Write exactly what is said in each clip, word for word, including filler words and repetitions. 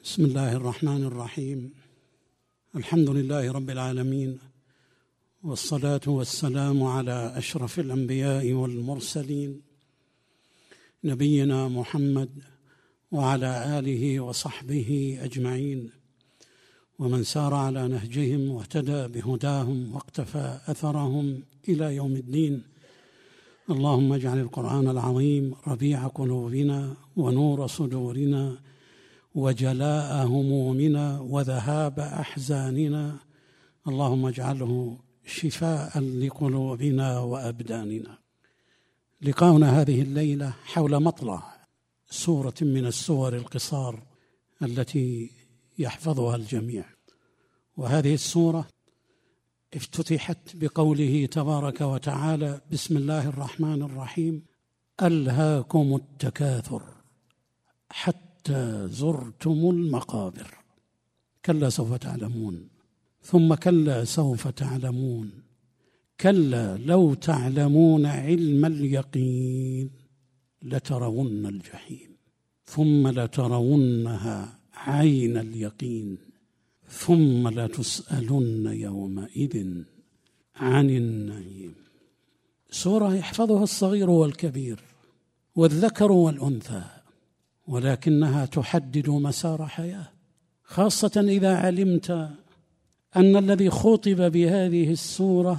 بسم الله الرحمن الرحيم. الحمد لله رب العالمين، والصلاة والسلام على أشرف الأنبياء والمرسلين نبينا محمد وعلى آله وصحبه أجمعين، ومن سار على نهجهم واهتدى بهداهم واقتفى أثرهم إلى يوم الدين. اللهم اجعل القرآن العظيم ربيع قلوبنا ونور صدورنا وجلاء همومنا وذهاب أحزاننا. اللهم اجعله شفاء لقلوبنا وأبداننا. لقاؤنا هذه الليلة حول مطلع سورة من السور القصار التي يحفظها الجميع، وهذه السورة افتتحت بقوله تبارك وتعالى: بسم الله الرحمن الرحيم، ألهاكم التكاثر حتى زرتم المقابر، كلا سوف تعلمون ثم كلا سوف تعلمون كلا لو تعلمون علم اليقين لترون الجحيم ثم لترونها عين اليقين ثم لتسألن يومئذ عن النعيم. سورة يحفظها الصغير والكبير والذكر والأنثى، ولكنها تحدد مسار حياة، خاصة إذا علمت أن الذي خطب بهذه السورة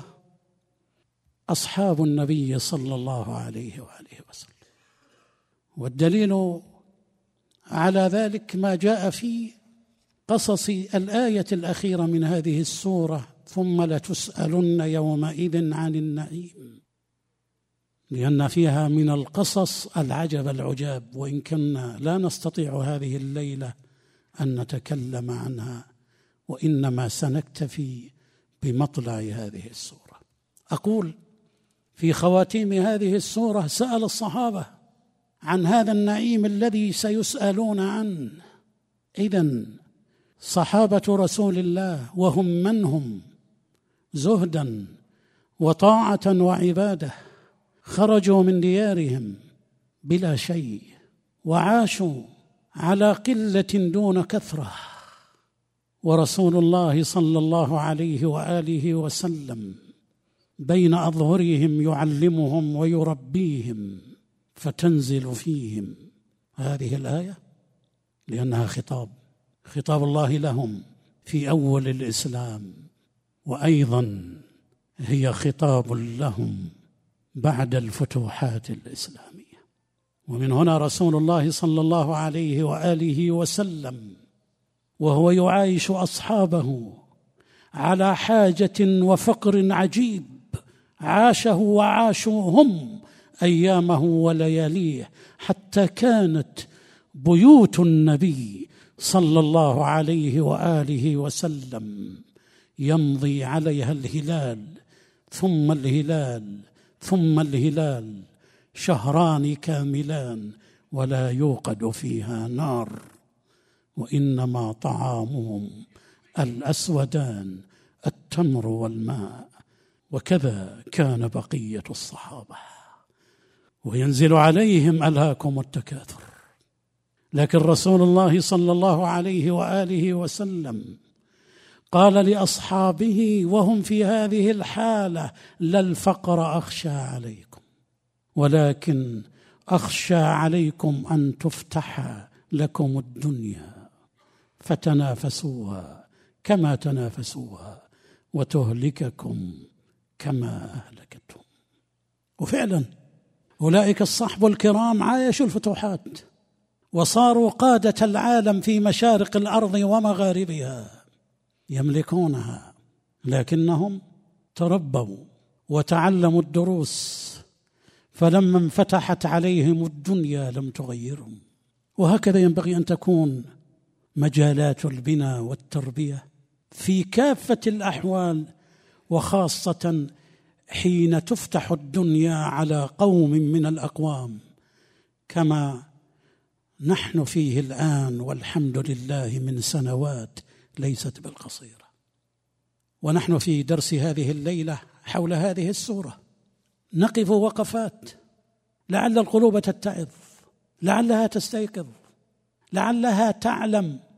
أصحاب النبي صلى الله عليه وآله وسلم. والدليل على ذلك ما جاء في قصص الآية الأخيرة من هذه السورة: ثم لتسألن يومئذ عن النعيم، لأن فيها من القصص العجب العجاب، وإن كنا لا نستطيع هذه الليلة أن نتكلم عنها، وإنما سنكتفي بمطلع هذه السورة. أقول في خواتيم هذه السورة: سأل الصحابة عن هذا النعيم الذي سيسألون عنه. إذن صحابة رسول الله وهم من هم زهدا وطاعة وعبادة، خرجوا من ديارهم بلا شيء وعاشوا على قلة دون كثرة، ورسول الله صلى الله عليه وآله وسلم بين أظهرهم يعلمهم ويربيهم، فتنزل فيهم هذه الآية لأنها خطاب خطاب الله لهم في أول الإسلام، وأيضا هي خطاب لهم بعد الفتوحات الإسلامية. ومن هنا رسول الله صلى الله عليه وآله وسلم وهو يعايش أصحابه على حاجة وفقر عجيب عاشه وعاشوا هم أيامه ولياليه، حتى كانت بيوت النبي صلى الله عليه وآله وسلم يمضي عليها الهلال ثم الهلال ثم الهلال، شهران كاملان ولا يوقد فيها نار، وإنما طعامهم الأسودان التمر والماء. وكذا كان بقية الصحابة، وينزل عليهم ألهاكم التكاثر. لكن رسول الله صلى الله عليه وآله وسلم قال لأصحابه وهم في هذه الحالة: لا الفقر أخشى عليكم، ولكن أخشى عليكم أن تفتح لكم الدنيا فتنافسوها كما تنافسوها وتهلككم كما أهلكتهم. وفعلا أولئك الصحب الكرام عايشوا الفتوحات وصاروا قادة العالم في مشارق الأرض ومغاربها، يملكونها، لكنهم تربوا وتعلموا الدروس، فلما انفتحت عليهم الدنيا لم تغيرهم. وهكذا ينبغي أن تكون مجالات البناء والتربية في كافة الأحوال، وخاصة حين تفتح الدنيا على قوم من الأقوام كما نحن فيه الآن، والحمد لله، من سنوات ليست بالقصيرة. ونحن في درس هذه الليلة حول هذه السورة نقف وقفات لعل القلوب تتعظ، لعلها تستيقظ، لعلها تعلم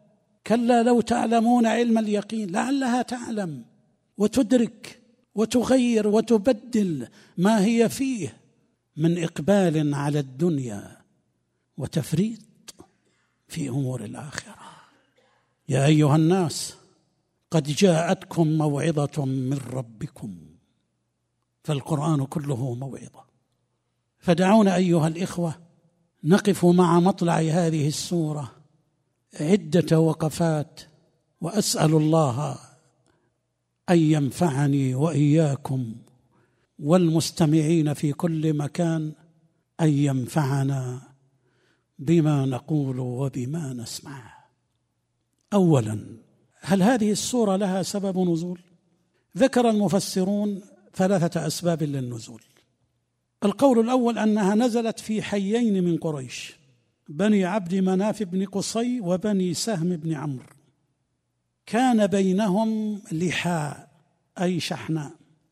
كلا لو تعلمون علم اليقين لعلها تعلم وتدرك وتغير وتبدل ما هي فيه من إقبال على الدنيا وتفريط في أمور الآخرة. يا أيها الناس قد جاءتكم موعظة من ربكم، فالقرآن كله موعظة. فدعونا أيها الإخوة نقف مع مطلع هذه السورة عدة وقفات، وأسأل الله أن ينفعني وإياكم والمستمعين في كل مكان أن ينفعنا بما نقول وبما نسمع. أولا، هل هذه السورة لها سبب نزول؟ ذكر المفسرون ثلاثة أسباب للنزول. القول الأول أنها نزلت في حيين من قريش، بني عبد مناف بن قصي وبني سهم بن عمرو، كان بينهم لحاء أي شحناء،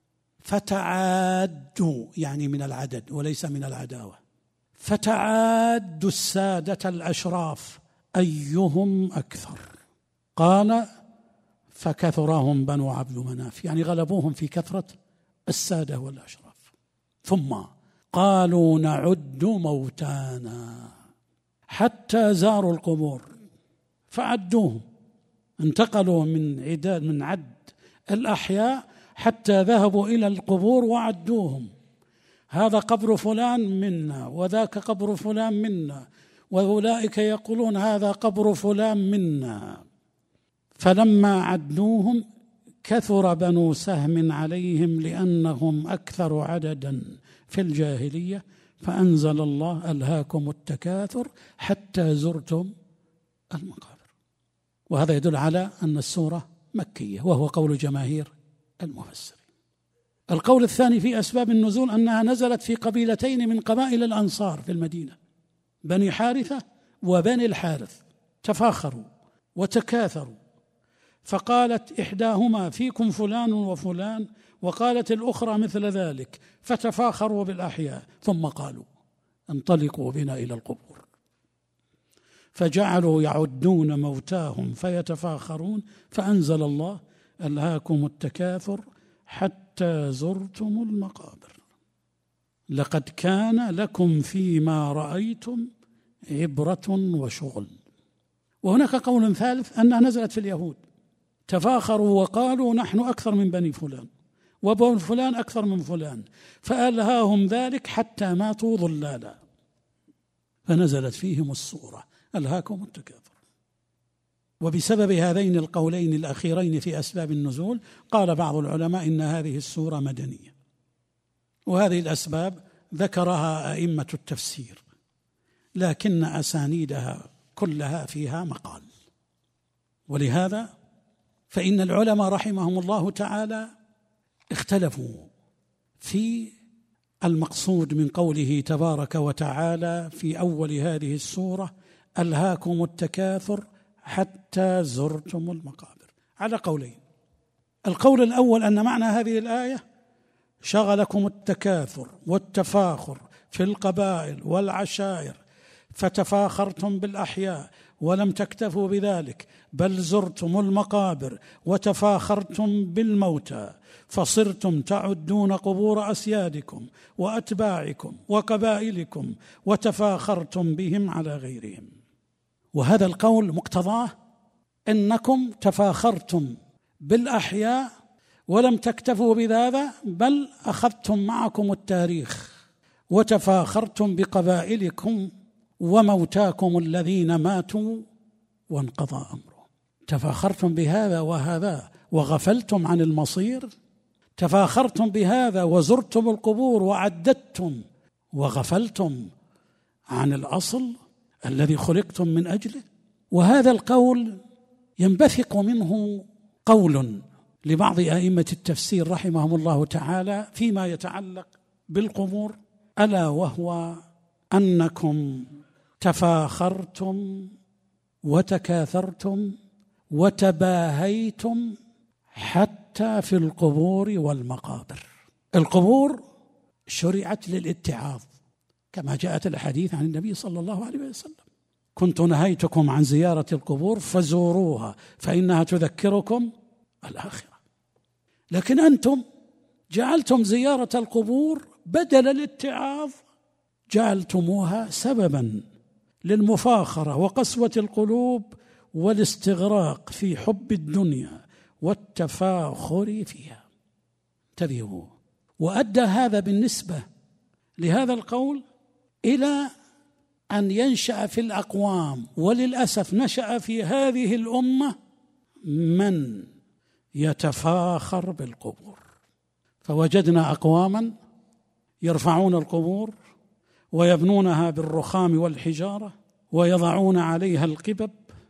فتعادوا يعني من العدد وليس من العداوة، فتعادوا السادة الأشراف أيهم أكثر. قال فكثرهم بنو عبد مناف، يعني غلبوهم في كثرة السادة والأشراف. ثم قالوا نعد موتانا حتى زاروا القبور فعدوهم، انتقلوا من عداد من عد الأحياء حتى ذهبوا إلى القبور وعدوهم، هذا قبر فلان منا وذاك قبر فلان منا، وأولئك يقولون هذا قبر فلان منا. فلما عدوهم كثر بنو سهم عليهم لأنهم أكثر عددا في الجاهلية، فأنزل الله ألهاكم التكاثر حتى زرتم المقابر. وهذا يدل على أن السورة مكية، وهو قول جماهير المفسرين. القول الثاني في أسباب النزول أنها نزلت في قبيلتين من قبائل الأنصار في المدينة، بني حارثة وبني الحارث، تفاخروا وتكاثروا، فقالت إحداهما فيكم فلان وفلان، وقالت الأخرى مثل ذلك، فتفاخروا بالأحياء، ثم قالوا انطلقوا بنا إلى القبور، فجعلوا يعدون موتاهم فيتفاخرون، فأنزل الله ألهاكم التكاثر حتى زرتم المقابر لقد كان لكم فيما رأيتم عبرة وشغل. وهناك قول ثالث أنها نزلت في اليهود، تفاخروا وقالوا نحن أكثر من بني فلان وبن فلان أكثر من فلان، فألهاهم ذلك حتى ماتوا ضلالا، فنزلت فيهم السورة ألهاكم التكاثر. وبسبب هذين القولين الأخيرين في أسباب النزول قال بعض العلماء إن هذه السورة مدنية، وهذه الأسباب ذكرها أئمة التفسير، لكن أسانيدها كلها فيها مقال. ولهذا فإن العلماء رحمهم الله تعالى اختلفوا في المقصود من قوله تبارك وتعالى في أول هذه السورة ألهاكم التكاثر حتى زرتم المقابر، على قولين. القول الأول أن معنى هذه الآية شغلكم التكاثر والتفاخر في القبائل والعشائر، فتفاخرتم بالأحياء ولم تكتفوا بذلك، بل زرتم المقابر وتفاخرتم بالموتى، فصرتم تعدون قبور أسيادكم وأتباعكم وقبائلكم وتفاخرتم بهم على غيرهم. وهذا القول مقتضاه أنكم تفاخرتم بالأحياء ولم تكتفوا بهذا، بل أخذتم معكم التاريخ وتفاخرتم بقبائلكم وموتاكم الذين ماتوا وانقضى أمرهم. تفاخرتم بهذا وهذا وغفلتم عن المصير، تفاخرتم بهذا وزرتم القبور وعددتم وغفلتم عن الأصل الذي خلقتم من أجله. وهذا القول ينبثق منه قول لبعض أئمة التفسير رحمهم الله تعالى فيما يتعلق بالقبور، ألا وهو أنكم تفاخرتم وتكاثرتم وتباهيتم حتى في القبور والمقابر. القبور شرعت للاتعاظ كما جاءت الحديث عن النبي صلى الله عليه وسلم، كنت نهيتكم عن زيارة القبور فزوروها فإنها تذكركم الآخرة. لكن أنتم جعلتم زيارة القبور بدل الاتعاظ، جعلتموها سببا للمفاخرة وقسوة القلوب والاستغراق في حب الدنيا والتفاخر فيها. انتبهوا. وأدى هذا بالنسبة لهذا القول إلى أن ينشأ في الأقوام، وللأسف نشأ في هذه الأمة من يتفاخر بالقبور، فوجدنا أقواما يرفعون القبور ويبنونها بالرخام والحجارة ويضعون عليها القبب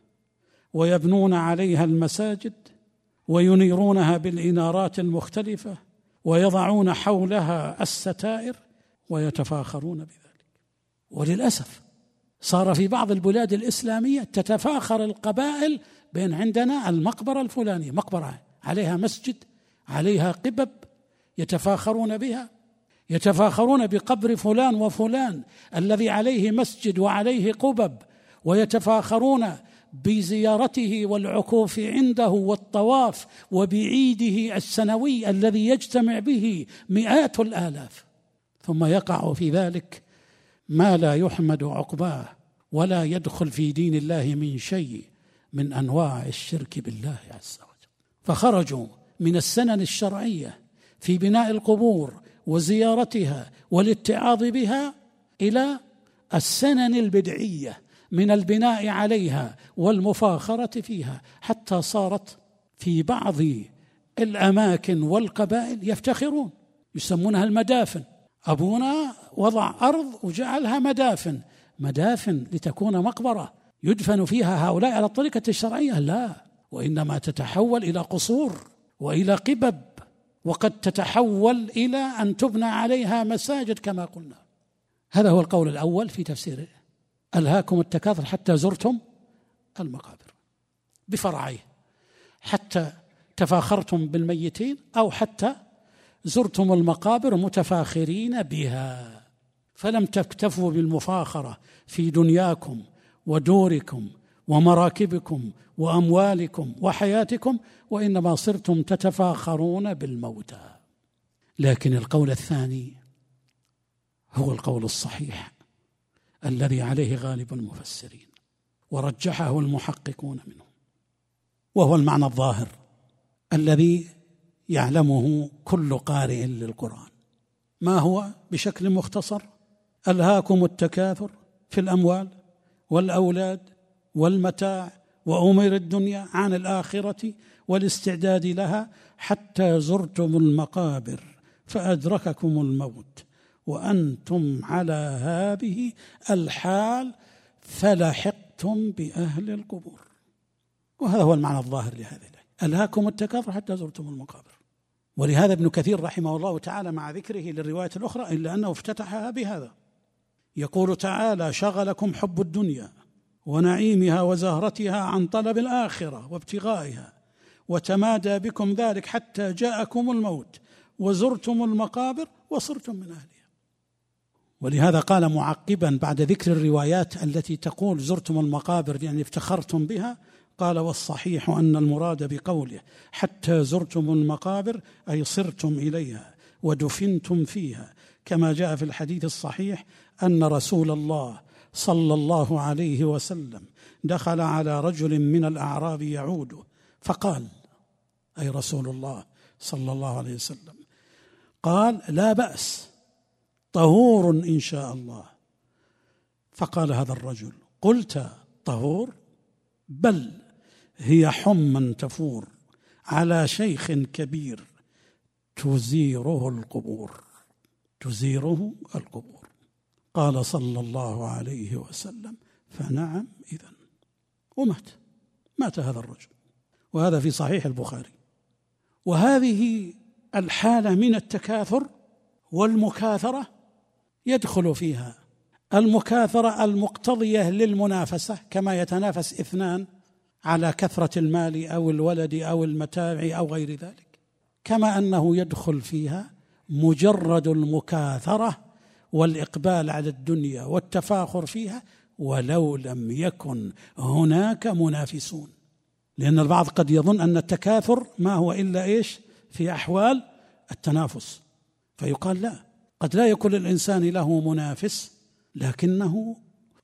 ويبنون عليها المساجد وينيرونها بالإنارات المختلفة ويضعون حولها الستائر ويتفاخرون بذلك. وللأسف صار في بعض البلاد الإسلامية تتفاخر القبائل بين عندنا المقبرة الفلانية، مقبرة عليها مسجد عليها قبب يتفاخرون بها، يتفاخرون بقبر فلان وفلان الذي عليه مسجد وعليه قبب، ويتفاخرون بزيارته والعكوف عنده والطواف وبعيده السنوي الذي يجتمع به مئات الآلاف، ثم يقع في ذلك ما لا يحمد عقباه ولا يدخل في دين الله من شيء من أنواع الشرك بالله عز وجل. فخرجوا من السنن الشرعية في بناء القبور وزيارتها والاتعاظ بها إلى السنن البدعية من البناء عليها والمفاخرة فيها، حتى صارت في بعض الأماكن والقبائل يفتخرون يسمونها المدافن. أبونا وضع أرض وجعلها مدافن، مدافن لتكون مقبرة يدفن فيها هؤلاء على الطريقة الشرعية؟ لا، وإنما تتحول إلى قصور وإلى قبب، وقد تتحول إلى أن تبنى عليها مساجد كما قلنا. هذا هو القول الأول في تفسيره، ألهاكم التكاثر حتى زرتم المقابر، بفرعيه، حتى تفاخرتم بالميتين أو حتى زرتم المقابر متفاخرين بها، فلم تكتفوا بالمفاخرة في دنياكم ودوركم ومراكبكم وأموالكم وحياتكم، وإنما صرتم تتفاخرون بالموتى. لكن القول الثاني هو القول الصحيح الذي عليه غالب المفسرين ورجحه المحققون منهم، وهو المعنى الظاهر الذي يعلمه كل قارئ للقرآن. ما هو؟ بشكل مختصر: ألهاكم التكاثر في الأموال والأولاد والمتاع وأمور الدنيا عن الآخرة والاستعداد لها حتى زرتم المقابر فأدرككم الموت وأنتم على هذه الحال فلحقتم بأهل القبور. وهذا هو المعنى الظاهر لهذه الآية، ألهاكم التكاثر حتى زرتم المقابر. ولهذا ابن كثير رحمه الله تعالى مع ذكره للرواية الأخرى إلا أنه افتتحها بهذا، يقول تعالى: شغلكم حب الدنيا ونعيمها وزهرتها عن طلب الآخرة وابتغائها، وتمادى بكم ذلك حتى جاءكم الموت وزرتم المقابر وصرتم من أهلها. ولهذا قال معقبا بعد ذكر الروايات التي تقول زرتم المقابر يعني افتخرتم بها، قال: والصحيح أن المراد بقوله حتى زرتم المقابر أي صرتم إليها ودفنتم فيها، كما جاء في الحديث الصحيح أن رسول الله صلى الله عليه وسلم دخل على رجل من الأعراب يعوده فقال، أي رسول الله صلى الله عليه وسلم، قال: لا بأس طهور إن شاء الله. فقال هذا الرجل: قلت طهور؟ بل هي حمى تفور على شيخ كبير تزيره القبور، تزيره القبور. قال صلى الله عليه وسلم: فنعم إذن. ومات، مات هذا الرجل، وهذا في صحيح البخاري. وهذه الحالة من التكاثر والمكاثرة يدخل فيها المكاثرة المقتضية للمنافسة، كما يتنافس اثنان على كثرة المال أو الولد أو المتاع أو غير ذلك، كما أنه يدخل فيها مجرد المكاثرة والإقبال على الدنيا والتفاخر فيها ولو لم يكن هناك منافسون. لأن البعض قد يظن أن التكاثر ما هو إلا إيش في أحوال التنافس، فيقال لا، قد لا يكون الإنسان له منافس لكنه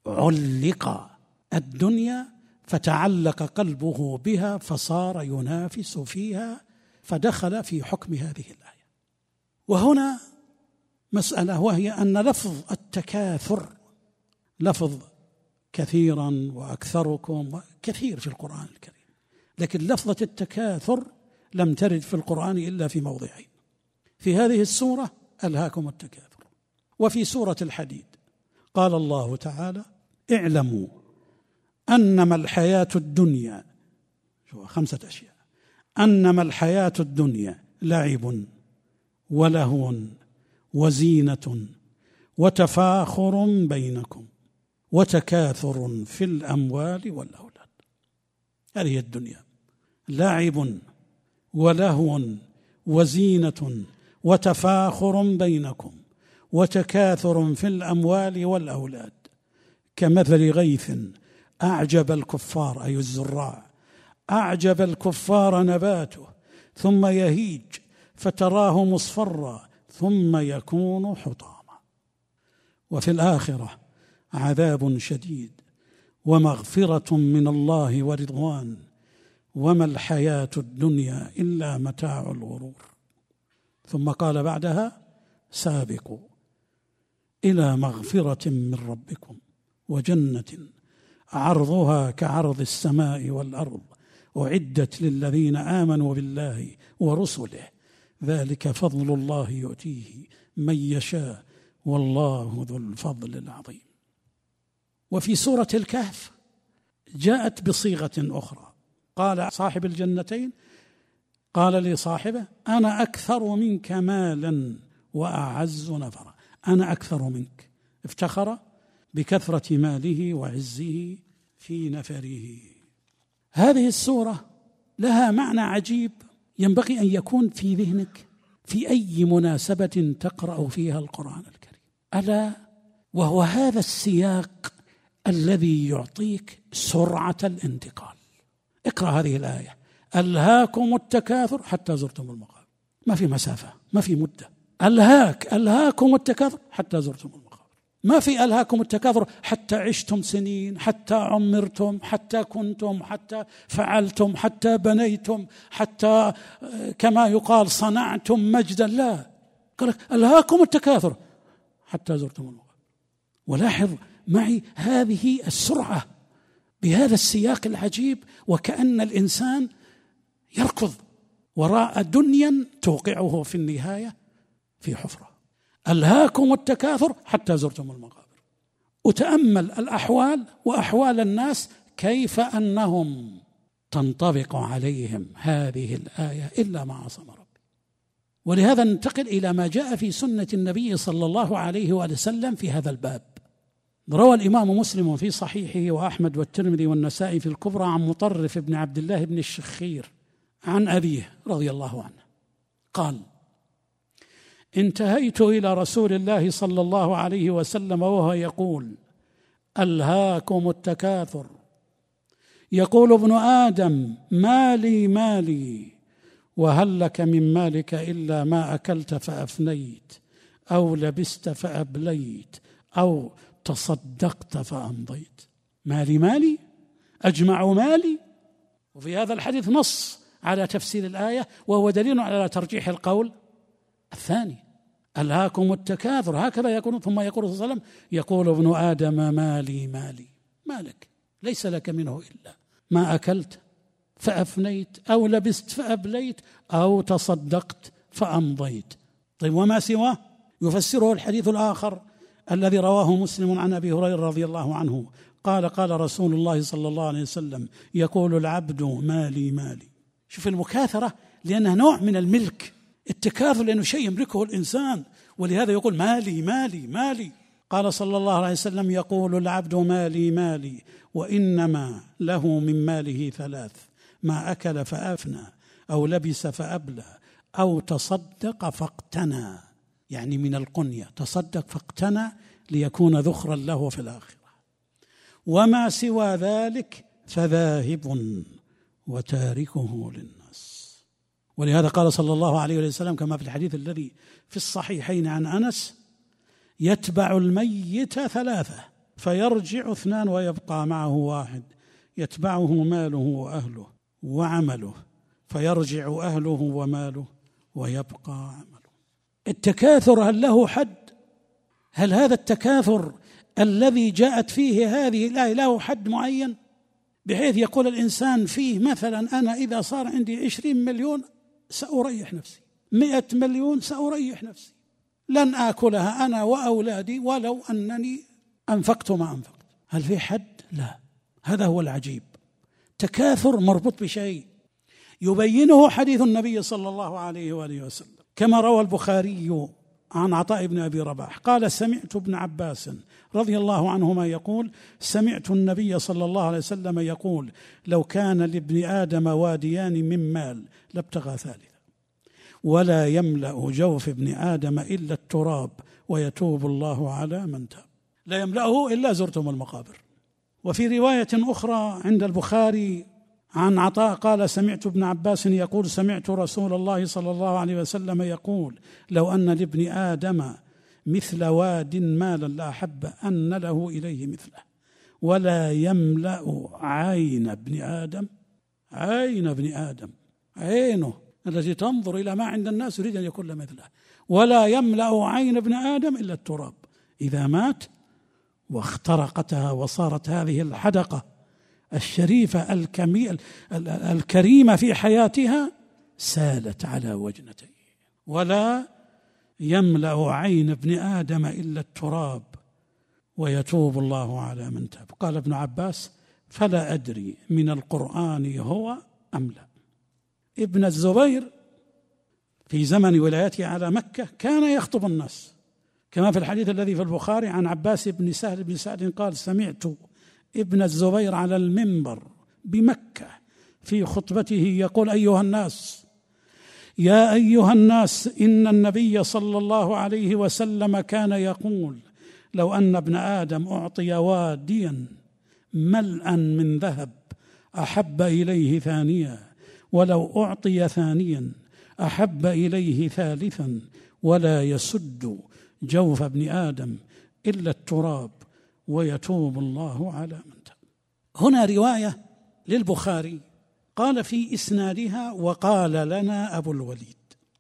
علق الدنيا فتعلق قلبه بها فصار ينافس فيها فدخل في حكم هذه الآية. وهنا مسألة، وهي أن لفظ التكاثر لفظ كثيرا وأكثركم كثير في القرآن الكريم، لكن لفظة التكاثر لم ترد في القرآن إلا في موضعين: في هذه السورة ألهاكم التكاثر، وفي سورة الحديد قال الله تعالى: اعلموا أنما الحياة الدنيا، خمسة أشياء: أنما الحياة الدنيا لعب ولهو وزينة وتفاخر بينكم وتكاثر في الأموال والأولاد. هذه الدنيا لعب ولهو وزينة وتفاخر بينكم وتكاثر في الأموال والأولاد كمثل غيث أعجب الكفار، أي الزراع، أعجب الكفار نباته ثم يهيج فتراه مصفرا ثم يكون حطاما، وفي الآخرة عذاب شديد ومغفرة من الله ورضوان وما الحياة الدنيا إلا متاع الغرور. ثم قال بعدها: سابقوا إلى مغفرة من ربكم وجنة عرضها كعرض السماء والأرض أعدت للذين آمنوا بالله ورسله ذلك فضل الله يؤتيه من يشاء والله ذو الفضل العظيم. وفي سورة الكهف جاءت بصيغة أخرى، قال صاحب الجنتين قال لصاحبه: أنا أكثر منك مالا وأعز نفرا. أنا أكثر منك، افتخر بكثرة ماله وعزه في نفره. هذه السورة لها معنى عجيب ينبغي أن يكون في ذهنك في أي مناسبة تقرأ فيها القرآن الكريم، ألا وهو هذا السياق الذي يعطيك سرعة الانتقال. اقرأ هذه الآية: ألهاكم التكاثر حتى زرتم المقابر. ما في مسافة، ما في مدة. ألهاك ألهاكم التكاثر حتى زرتم المقابر. ما في ألهاكم التكاثر حتى عشتم سنين، حتى عمرتم، حتى كنتم، حتى فعلتم، حتى بنيتم، حتى كما يقال صنعتم مجدا. لا، قال ألهاكم التكاثر حتى زرتم المقابر. ولاحظ معي هذه السرعة بهذا السياق العجيب، وكأن الإنسان يركض وراء دنيا توقعه في النهاية في حفرة. ألهاكم التكاثر حتى زرتم المقابر. وتأمل الأحوال وأحوال الناس كيف أنهم تنطبق عليهم هذه الآية إلا ما عصم ربي. ولهذا ننتقل إلى ما جاء في سنة النبي صلى الله عليه وسلم في هذا الباب. روى الإمام مسلم في صحيحه وأحمد والترمذي والنسائي في الكبرى عن مطرف بن عبد الله بن الشخير عن أبيه رضي الله عنه قال: انتهيت إلى رسول الله صلى الله عليه وسلم وهو يقول: ألهاكم التكاثر، يقول ابن آدم: مالي مالي، وهل لك من مالك إلا ما أكلت فأفنيت أو لبست فأبليت أو تصدقت فأمضيت. مالي مالي، أجمع مالي. وفي هذا الحديث نص على تفسير الآية، وهو دليل على ترجيح القول الثاني: ألهاكم التكاثر. هكذا يقول. ثم يقول صلى الله عليه وسلم: يقول ابن آدم مالي مالي. مالك ليس لك منه إلا ما أكلت فأفنيت أو لبست فأبليت أو تصدقت فأمضيت. طيب، وما سواه؟ يفسره الحديث الآخر الذي رواه مسلم عن أبي هريرة رضي الله عنه قال: قال رسول الله صلى الله عليه وسلم: يقول العبد مالي مالي. شوف المكاثرة لأنها نوع من الملك، التكاثر لأنه شيء يملكه الإنسان، ولهذا يقول مالي مالي مالي. قال صلى الله عليه وسلم: يقول العبد مالي مالي، وإنما له من ماله ثلاث: ما أكل فأفنى أو لبس فأبلى أو تصدق فاقتنى. يعني من القنية، تصدق فاقتنى ليكون ذخرا له في الآخرة. وما سوى ذلك فذاهب وتاركه للناس. ولهذا قال صلى الله عليه وسلم كما في الحديث الذي في الصحيحين عن أنس: يتبع الميت ثلاثة فيرجع اثنان ويبقى معه واحد، يتبعه ماله وأهله وعمله، فيرجع أهله وماله ويبقى عمله. التكاثر هل له حد؟ هل هذا التكاثر الذي جاءت فيه هذه الآية له حد معين بحيث يقول الإنسان فيه مثلا أنا إذا صار عندي عشرين مليون سأريح نفسي، مئة مليون سأريح نفسي، لن آكلها أنا وأولادي ولو أنني أنفقت ما أنفقت؟ هل في حد؟ لا. هذا هو العجيب. تكاثر مربوط بشيء يبينه حديث النبي صلى الله عليه وآله وسلم كما روى البخاري عن عطاء بن أبي رباح قال: سمعت ابن عباس رضي الله عنهما يقول: سمعت النبي صلى الله عليه وسلم يقول: لو كان لابن آدم واديان من مال لابتغى ثالثا، ولا يملأ جوف ابن آدم إلا التراب، ويتوب الله على من تاب. لا يملأه إلا زرتم المقابر. وفي رواية أخرى عند البخاري عن عطاء قال: سمعت ابن عباس يقول: سمعت رسول الله صلى الله عليه وسلم يقول: لو أن لابن آدم مثل واد مالا لأحب أن له إليه مثله، ولا يملأ عين ابن آدم، عين ابن آدم عينه التي تنظر إلى ما عند الناس يريد أن يكون له مثله، ولا يملأ عين ابن آدم إلا التراب. إذا مات واخترقتها وصارت هذه الحدقة الشريفة الكريمة في حياتها سالت على وجنتيه. ولا يملأ عين ابن آدم إلا التراب، ويتوب الله على من تاب. قال ابن عباس: فلا أدري من القرآن هو أم لا. ابن الزبير في زمن ولايته على مكة كان يخطب الناس كما في الحديث الذي في البخاري عن عباس بن سهل بن سعد قال: سمعت ابن الزبير على المنبر بمكة في خطبته يقول: أيها الناس، يا أيها الناس، إن النبي صلى الله عليه وسلم كان يقول: لو أن ابن آدم أعطي واديا ملءا من ذهب أحب إليه ثانيا، ولو أعطي ثانيا أحب إليه ثالثا، ولا يسد جوف ابن آدم إلا التراب، ويتوب الله على من تاب. هنا رواية للبخاري قال في إسنادها: وقال لنا أبو الوليد،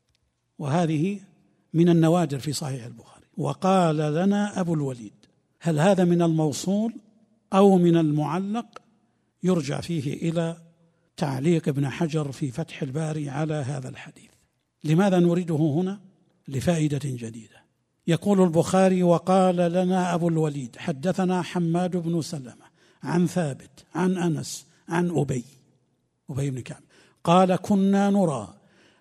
وهذه من النوادر في صحيح البخاري. وقال لنا أبو الوليد، هل هذا من الموصول أو من المعلق؟ يرجع فيه إلى تعليق ابن حجر في فتح الباري على هذا الحديث. لماذا نريده هنا؟ لفائدة جديدة. يقول البخاري: وقال لنا أبو الوليد حدثنا حماد بن سلمة عن ثابت عن أنس عن أبي أبي بن كعب قال: كنا نرى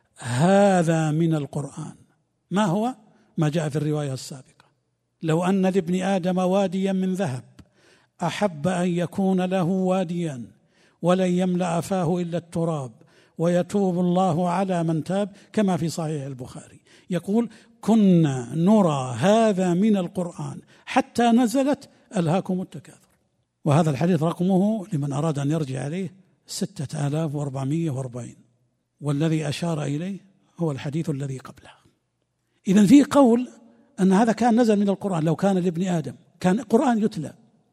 هذا من القرآن. ما هو؟ ما جاء في الرواية السابقة: لو أن لابن آدم واديا من ذهب أحب أن يكون له واديان، ولن يملأ فاه إلا التراب، ويتوب الله على من تاب، كما في صحيح البخاري. يقول: كنا نرى هذا من القرآن حتى نزلت ألهاكم التكاثر. وهذا الحديث رقمه لمن أراد أن يرجع عليه ستة آلاف وأربعمائة وأربعين، والذي أشار إليه هو الحديث الذي قبله. إذن في قول أن هذا كان نزل من القرآن، لو كان لابن آدم كان قرآن يتلى،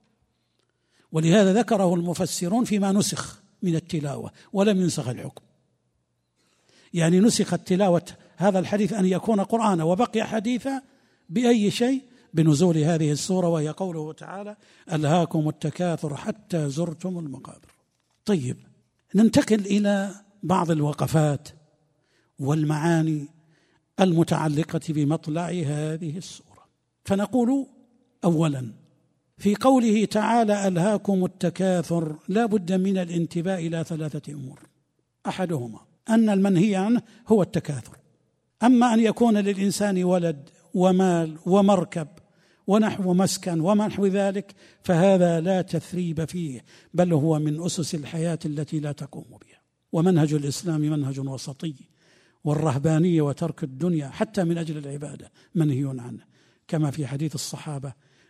ولهذا ذكره المفسرون فيما نسخ من التلاوة ولم ينسخ الحكم. يعني نسخت تلاوة هذا الحديث أن يكون قرآنا وبقي حديثا بأي شيء؟ بنزول هذه السورة، وهي قوله تعالى: ألهاكم التكاثر حتى زرتم المقابر. طيب، ننتقل إلى بعض الوقفات والمعاني المتعلقة بمطلع هذه السورة. فنقول أولا في قوله تعالى: ألهاكم التكاثر، لا بد من الانتباه إلى ثلاثة أمور. أحدهما أن المنهي عنه هو التكاثر. أما أن يكون للإنسان ولد ومال ومركب ونحو مسكن وما نحو ذلك فهذا لا تثريب فيه، بل هو من أسس الحياة التي لا تقوم بها. ومنهج الإسلام منهج وسطي، والرهبانية وترك الدنيا حتى من أجل العبادة منهي عنه، كما في حديث الصحابة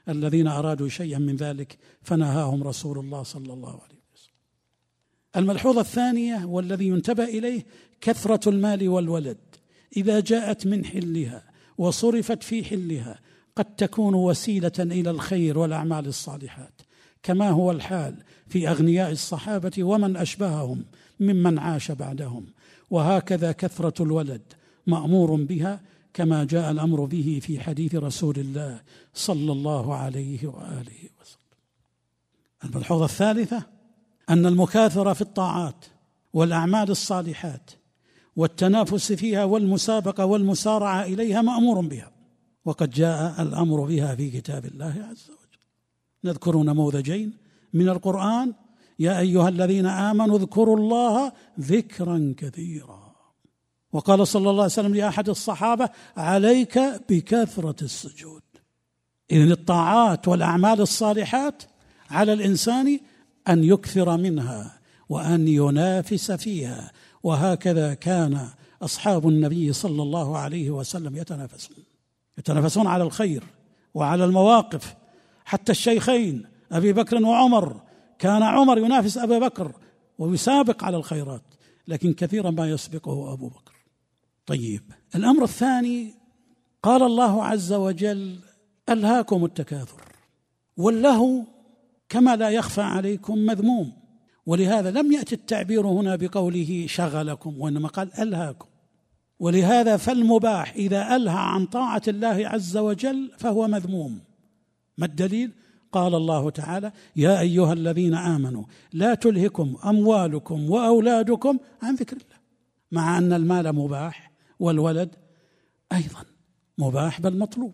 الذين أرادوا شيئا من ذلك فنهاهم رسول الله صلى الله عليه وسلم. الملحوظة الثانية والذي ينتبه إليه كثرة المال والولد إذا جاءت من حلها وصرفت في حلها قد تكون وسيلة إلى الخير والأعمال الصالحات، كما هو الحال في أغنياء الصحابة ومن أشبههم ممن عاش بعدهم. وهكذا كثرة الولد مأمور بها كما جاء الأمر به في حديث رسول الله صلى الله عليه وآله وسلم. الملحوظة الثالثة أن المكاثرة في الطاعات والأعمال الصالحات والتنافس فيها والمسابقة والمسارعة إليها مأمور بها، وقد جاء الأمر بها في كتاب الله عز وجل. نذكر نموذجين من القرآن: يا أيها الذين آمنوا اذكروا الله ذكرا كثيرا. وقال صلى الله عليه وسلم لأحد الصحابة: عليك بكثرة السجود. إذن الطاعات والأعمال الصالحات على الإنسان أن يكثر منها وأن ينافس فيها، وهكذا كان أصحاب النبي صلى الله عليه وسلم يتنافسون يتنافسون على الخير وعلى المواقف. حتى الشيخين أبي بكر وعمر، كان عمر ينافس أبا بكر ويسابق على الخيرات، لكن كثيرا ما يسبقه أبو بكر. طيب، الأمر الثاني قال الله عز وجل: ألهاكم التكاثر. واللهو كما لا يخفى عليكم مذموم، ولهذا لم يأتي التعبير هنا بقوله شغلكم، وإنما قال ألهاكم. ولهذا فالمباح إذا ألهى عن طاعة الله عز وجل فهو مذموم. ما الدليل؟ قال الله تعالى: يا أيها الذين آمنوا لا تلهكم أموالكم وأولادكم عن ذكر الله. مع أن المال مباح والولد أيضا مباح بل مطلوب،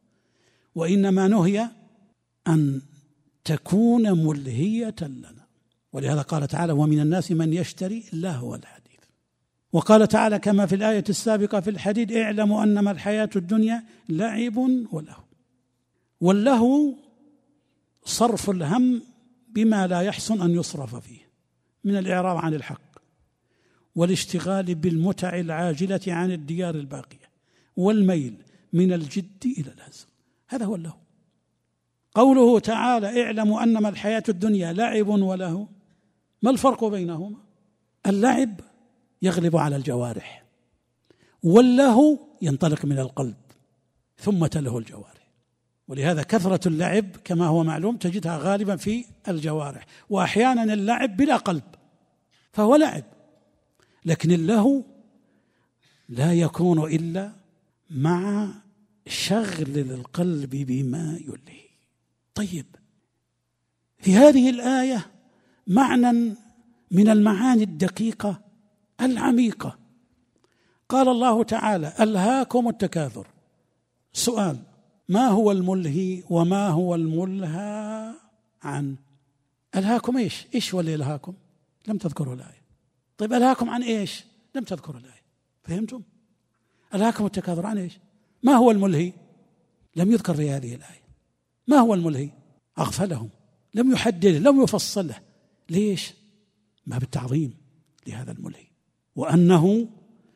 وإنما نهي أن تكون ملهية لنا. ولهذا قال تعالى: ومن الناس من يشتري لهو الحديث. وقال تعالى كما في الآية السابقة في الحديد: اعلموا أنما الحياة الدنيا لعب ولهو. واللهو صرف الهم بما لا يحسن أن يصرف فيه من الإعراض عن الحق والاشتغال بالمتع العاجلة عن الديار الباقية والميل من الجد إلى الهزل، هذا هو اللهو. قوله تعالى: اعلموا أنما الحياة الدنيا لعب ولهو، ما الفرق بينهما؟ اللعب يغلب على الجوارح، واللهو ينطلق من القلب ثم تلهو الجوارح. ولهذا كثرة اللعب كما هو معلوم تجدها غالبا في الجوارح، وأحيانا اللعب بلا قلب فهو لعب، لكن اللهو لا يكون إلا مع شغل القلب بما يلهي. طيب، في هذه الآية معنى من المعاني الدقيقة العميقة. قال الله تعالى: ألهاكم التكاثر. سؤال: ما هو الملهي وما هو الملهى عنه؟ ألهاكم إيش؟ إيش هو اللي ألهاكم؟ لم تذكروا الآية. طيب، ألهاكم عن إيش؟ لم تذكروا الآية. فهمتم؟ ألهاكم التكاثر عن إيش؟ ما هو الملهي؟ لم يذكر في هذه الآية. ما هو الملهي؟ أغفلهم، لم يحدده، لم يفصله. ليش؟ ما بالتعظيم لهذا الملهي، وأنه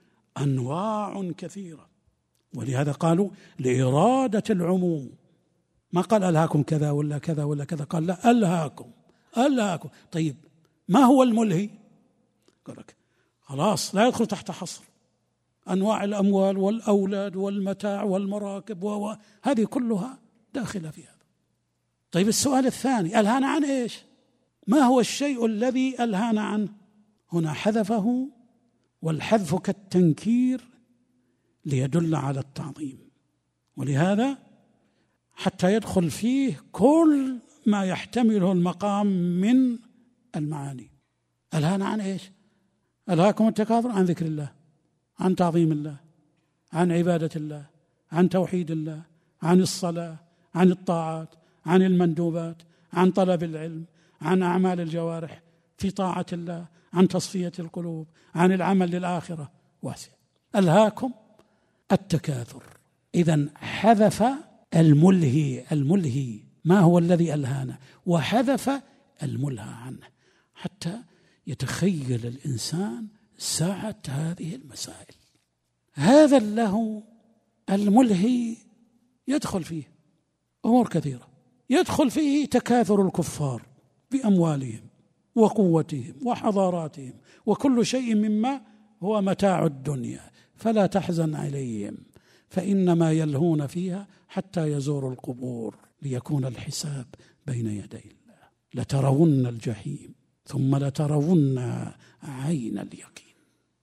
أنواع كثيرة، ولهذا قالوا لإرادة العموم. ما قال ألهاكم كذا ولا كذا ولا كذا، قال لا، ألهاكم ألهاكم. طيب، ما هو الملهي؟ قال لك خلاص لا يدخل تحت حصر أنواع الأموال والأولاد والمتاع والمراكب، وهذه كلها داخلة في هذا. طيب، السؤال الثاني: ألهانا عن إيش؟ ما هو الشيء الذي ألهانا عنه؟ هنا حذفه، والحذف كالتنكير ليدل على التعظيم، ولهذا حتى يدخل فيه كل ما يحتمله المقام من المعاني. ألهانا عن إيش؟ ألهاكم التكاثر عن ذكر الله، عن تعظيم الله، عن عبادة الله، عن توحيد الله، عن الصلاة، عن الطاعات، عن المندوبات، عن طلب العلم، عن أعمال الجوارح في طاعة الله، عن تصفية القلوب، عن العمل للآخرة. واسع. ألهاكم التكاثر. إذن حذف الملهي الملهي ما هو الذي ألهانا، وحذف الملهى عنه، حتى يتخيل الإنسان سعة هذه المسائل. هذا اللهو الملهي يدخل فيه أمور كثيرة، يدخل فيه تكاثر الكفار بأموالهم وقوتهم وحضاراتهم وكل شيء مما هو متاع الدنيا، فلا تحزن عليهم فإنما يلهون فيها حتى يزوروا القبور ليكون الحساب بين يدي الله. لترون الجحيم ثم لترون عين اليقين.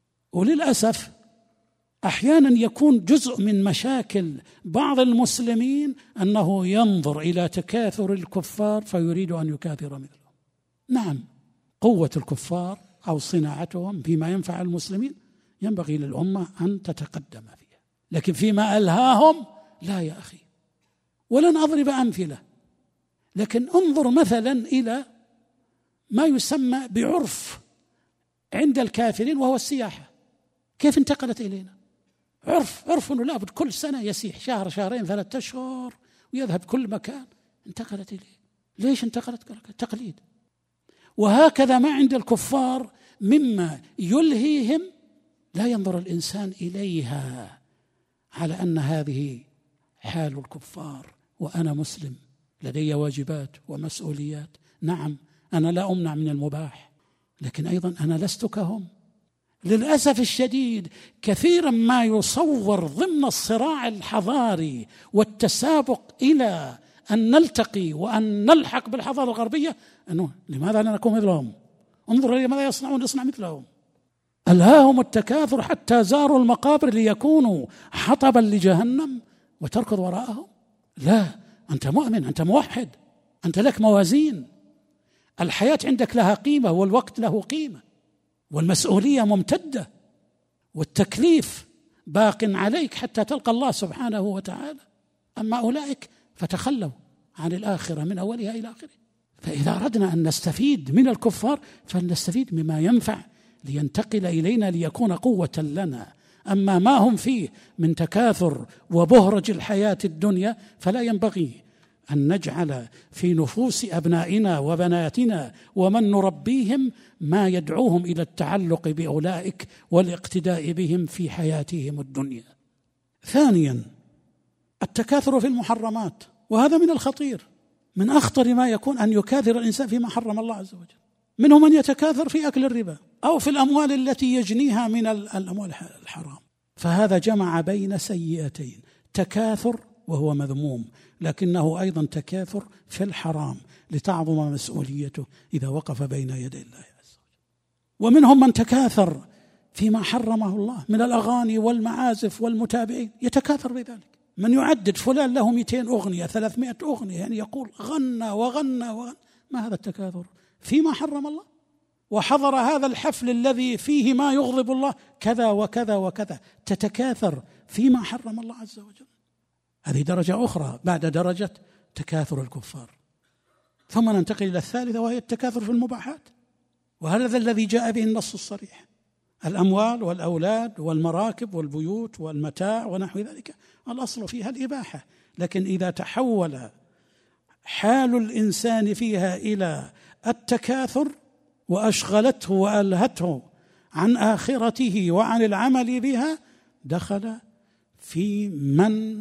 وللأسف أحيانا يكون جزء من مشاكل بعض المسلمين أنه ينظر إلى تكاثر الكفار فيريد أن يكاثر مثلهم. نعم، قوة الكفار أو صناعتهم فيما ينفع المسلمين ينبغي للأمة أن تتقدم فيها، لكن فيما ألهاهم لا يا أخي. ولن أضرب أمثلة، لكن انظر مثلا إلى ما يسمى بعرف عند الكافرين وهو السياحة، كيف انتقلت إلينا. عرف عرف أنه لابد كل سنة يسيح شهر شهرين ثلاثة أشهر ويذهب كل مكان، انتقلت إليه. ليش انتقلت؟ تقليد. وهكذا ما عند الكفار مما يلهيهم لا ينظر الإنسان إليها على أن هذه حال الكفار، وأنا مسلم لدي واجبات ومسؤوليات. نعم أنا لا أمنع من المباح، لكن أيضا أنا لست كهم. للأسف الشديد كثيرا ما يصور ضمن الصراع الحضاري والتسابق إلى أن نلتقي وأن نلحق بالحضارة الغربية أنه لماذا لا نكون مثلهم؟ انظر لماذا يصنعون نصنع مثلهم. ألهاهم التكاثر حتى زاروا المقابر ليكونوا حطبا لجهنم وتركض وراءهم. لا، أنت مؤمن، أنت موحد، أنت لك موازين. الحياة عندك لها قيمة والوقت له قيمة والمسؤولية ممتدة والتكليف باق عليك حتى تلقى الله سبحانه وتعالى. أما أولئك فتخلوا عن الآخرة من أولها إلى آخره. فإذا أردنا أن نستفيد من الكفار فلنستفيد مما ينفع لينتقل إلينا ليكون قوة لنا. أما ما هم فيه من تكاثر وبهرج الحياة الدنيا فلا ينبغي أن نجعل في نفوس أبنائنا وبناتنا ومن نربيهم ما يدعوهم إلى التعلق بأولئك والاقتداء بهم في حياتهم الدنيا. ثانيا التكاثر في المحرمات، وهذا من الخطير. من أخطر ما يكون أن يكاثر الإنسان فيما حرم الله عز وجل. منهم من يتكاثر في أكل الربا أو في الأموال التي يجنيها من الأموال الحرام، فهذا جمع بين سيئتين: تكاثر وهو مذموم، لكنه أيضا تكاثر في الحرام لتعظم مسؤوليته إذا وقف بين يدي الله عز وجل. ومنهم من تكاثر فيما حرمه الله من الأغاني والمعازف والمتابعين، يتكاثر بذلك. من يعدد فلان له مئتين أغنية ثلاثمائة أغنية، يعني يقول غنى وغنى وغنى. ما هذا التكاثر؟ فيما حرم الله. وحضر هذا الحفل الذي فيه ما يغضب الله كذا وكذا وكذا، تتكاثر فيما حرم الله عز وجل. هذه درجة أخرى بعد درجة تكاثر الكفار. ثم ننتقل إلى الثالثة وهي التكاثر في المباحات، وهذا الذي جاء به النص الصريح: الأموال والأولاد والمراكب والبيوت والمتاع ونحو ذلك الأصل فيها الإباحة. لكن إذا تحول حال الإنسان فيها إلى التكاثر وأشغلته وألهته عن آخرته وعن العمل بها، دخل في من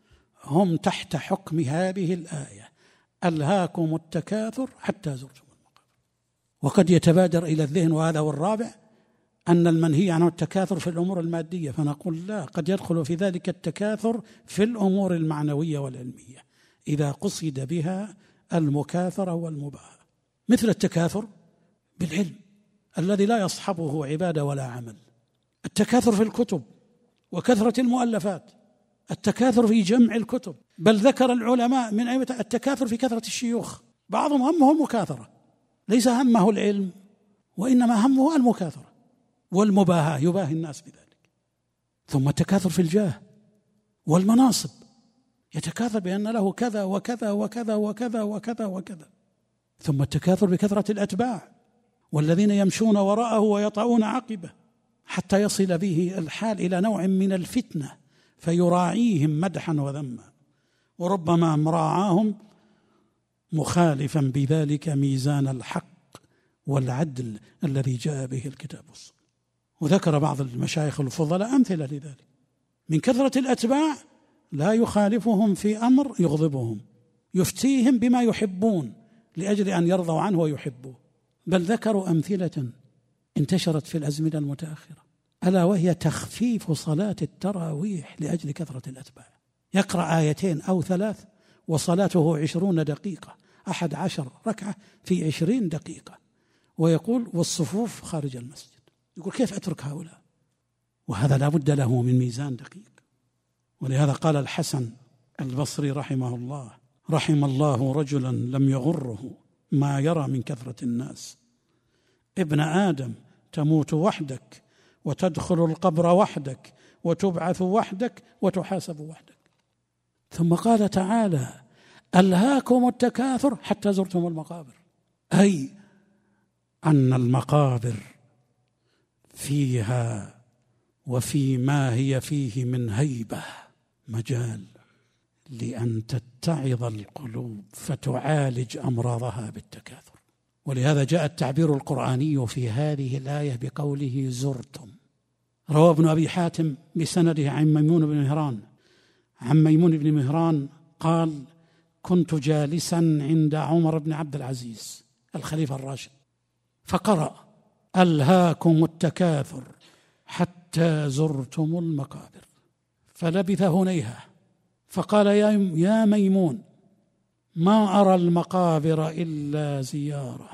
هم تحت حكم هذه الآية: ألهاكم التكاثر حتى زرتم المقابر. وقد يتبادر إلى الذهن، وهذا هو الرابع، أن المنهي عنه التكاثر في الأمور المادية، فنقول لا، قد يدخل في ذلك التكاثر في الأمور المعنوية والعلمية إذا قصد بها المكاثرة والمباهاة، مثل التكاثر بالعلم الذي لا يصحبه عبادة ولا عمل، التكاثر في الكتب وكثرة المؤلفات، التكاثر في جمع الكتب. بل ذكر العلماء من أيمة التكاثر في كثرة الشيوخ، بعضهم همه المكاثرة، ليس همه العلم وإنما همه المكاثرة والمباهاة، يباهي الناس بذلك. ثم التكاثر في الجاه والمناصب، يتكاثر بأن له كذا وكذا وكذا وكذا وكذا وكذا. ثم التكاثر بكثرة الأتباع والذين يمشون وراءه ويطعون عقبه، حتى يصل به الحال إلى نوع من الفتنة فيراعيهم مدحا وذما، وربما مراعاهم مخالفا بذلك ميزان الحق والعدل الذي جاء به الكتاب والسنة. وذكر بعض المشايخ الفضلاء أمثلة لذلك: من كثرة الأتباع لا يخالفهم في أمر يغضبهم، يفتيهم بما يحبون لأجل أن يرضوا عنه ويحبوه. بل ذكروا أمثلة انتشرت في الأزمنة المتأخرة، ألا وهي تخفيف صلاة التراويح لأجل كثرة الأتباع. يقرأ آيتين أو ثلاث وصلاته عشرون دقيقة، أحد عشر ركعة في عشرين دقيقة، ويقول والصفوف خارج المسجد. يقول كيف أترك هؤلاء؟ وهذا لا بد له من ميزان دقيق. ولهذا قال الحسن البصري رحمه الله: رحم الله رجلا لم يغره ما يرى من كثرة الناس. ابن آدم تموت وحدك وتدخل القبر وحدك وتبعث وحدك وتحاسب وحدك. ثم قال تعالى: ألهاكم التكاثر حتى زرتم المقابر، أي أن المقابر فيها وفي ما هي فيه من هيبة مجال لأن تتعظ القلوب فتعالج أمراضها بالتكاثر. ولهذا جاء التعبير القرآني في هذه الآية بقوله زرتم. روى ابن أبي حاتم بسنده عن ميمون بن مهران عن ميمون بن مهران قال: كنت جالسا عند عمر بن عبد العزيز الخليفة الراشد، فقرأ: ألهاكم التكاثر حتى زرتم المقابر. فلبث هنيهة فقال: يا ميمون، ما أرى المقابر إلا زيارة،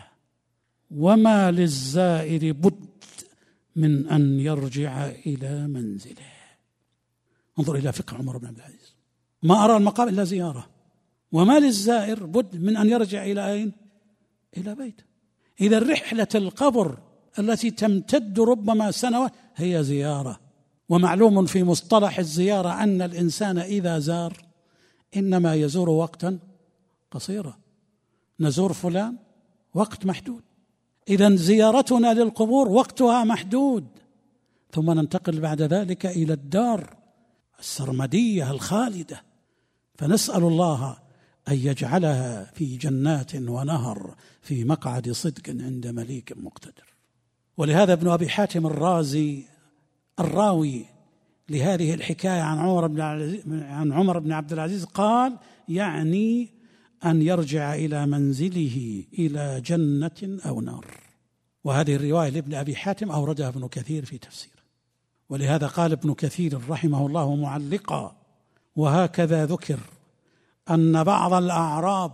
وما للزائر بد من أن يرجع إلى منزله. انظر إلى فقه عمر بن عبد العزيز: ما أرى المقابر إلا زيارة، وما للزائر بد من أن يرجع إلى أين؟ إلى بيته. إذا رحلة القبر التي تمتد ربما سنوات هي زيارة. ومعلوم في مصطلح الزيارة أن الإنسان إذا زار إنما يزور وقتا قصيرا، نزور فلان وقت محدود. إذن زيارتنا للقبور وقتها محدود، ثم ننتقل بعد ذلك إلى الدار السرمدية الخالدة. فنسأل الله أن يجعلها في جنات ونهر في مقعد صدق عند مليك مقتدر. ولهذا ابن أبي حاتم الرازي الراوي لهذه الحكاية عن عمر بن عن عمر بن عبد العزيز قال: يعني أن يرجع إلى منزله إلى جنة أو نار. وهذه الرواية لابن أبي حاتم أوردها ابن كثير في تفسيره. ولهذا قال ابن كثير رحمه الله معلقا: وهكذا ذكر أن بعض الأعراب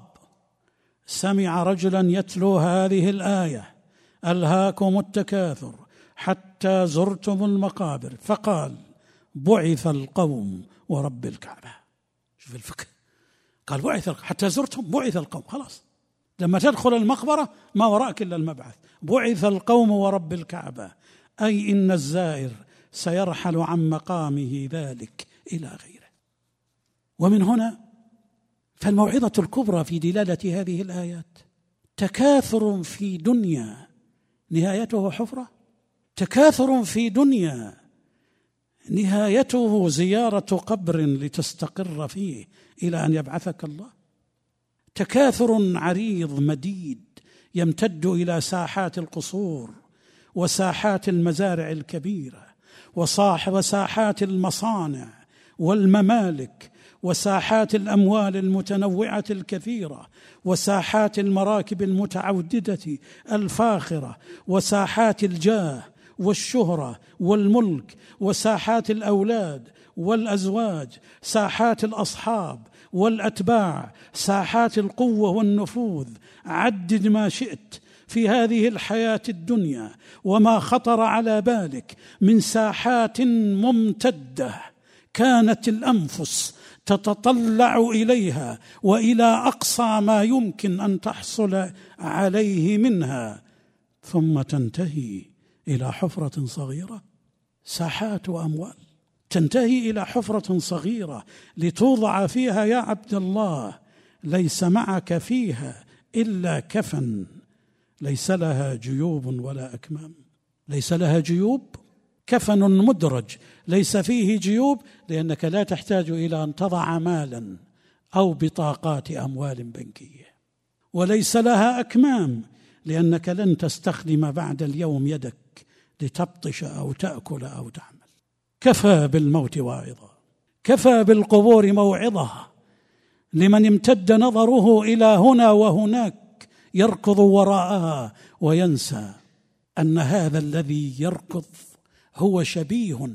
سمع رجلا يتلو هذه الآية: ألهاكم التكاثر حتى زرتم المقابر، فقال: بعث القوم ورب الكعبة. شوف الفقه، قال بعث حتى زرتم، بعث القوم، خلاص لما تدخل المقبرة ما وراءك إلا المبعث. بعث القوم ورب الكعبة، أي إن الزائر سيرحل عن مقامه ذلك إلى غيره. ومن هنا فالموعظة الكبرى في دلالة هذه الآيات: تكاثر في دنيا نهايته حفرة، تكاثر في دنيا نهايته زيارة قبر لتستقر فيه إلى أن يبعثك الله، تكاثر عريض مديد يمتد إلى ساحات القصور وساحات المزارع الكبيرة وساحات المصانع والممالك وساحات الأموال المتنوعة الكثيرة وساحات المراكب المتعددة الفاخرة وساحات الجاه والشهرة والملك وساحات الأولاد والأزواج، ساحات الأصحاب والأتباع، ساحات القوة والنفوذ. عدد ما شئت في هذه الحياة الدنيا وما خطر على بالك من ساحات ممتدة كانت الأنفس تتطلع إليها وإلى أقصى ما يمكن أن تحصل عليه منها، ثم تنتهي إلى حفرة صغيرة. ساحات وأموال تنتهي إلى حفرة صغيرة لتوضع فيها يا عبد الله ليس معك فيها إلا كفن، ليس لها جيوب ولا أكمام، ليس لها جيوب، كفن مدرج ليس فيه جيوب، لأنك لا تحتاج إلى أن تضع مالا أو بطاقات أموال بنكية، وليس لها أكمام لأنك لن تستخدم بعد اليوم يدك لتبطش أو تأكل أو تعمل. كفى بالموت واعظة، كفى بالقبور موعظة لمن امتد نظره إلى هنا وهناك يركض وراءها وينسى أن هذا الذي يركض هو شبيه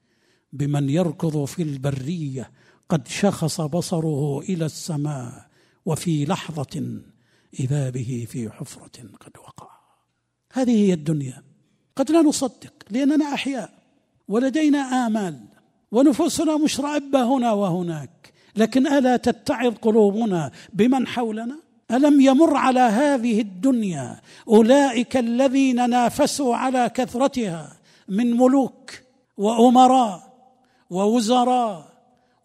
بمن يركض في البرية قد شخص بصره إلى السماء وفي لحظة إذا به في حفرة قد وقع. هذه هي الدنيا. قد لا نصدق لأننا أحياء ولدينا آمال ونفوسنا مشرعبة هنا وهناك، لكن ألا تتعظ قلوبنا بمن حولنا؟ ألم يمر على هذه الدنيا أولئك الذين نافسوا على كثرتها من ملوك وأمراء ووزراء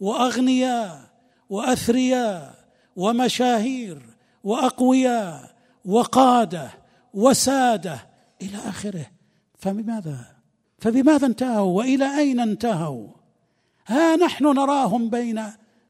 وأغنياء وأثرياء ومشاهير وأقوياء وقادة وسادة إلى آخره، فبماذا فبماذا انتهوا وإلى أين انتهوا؟ ها نحن نراهم بين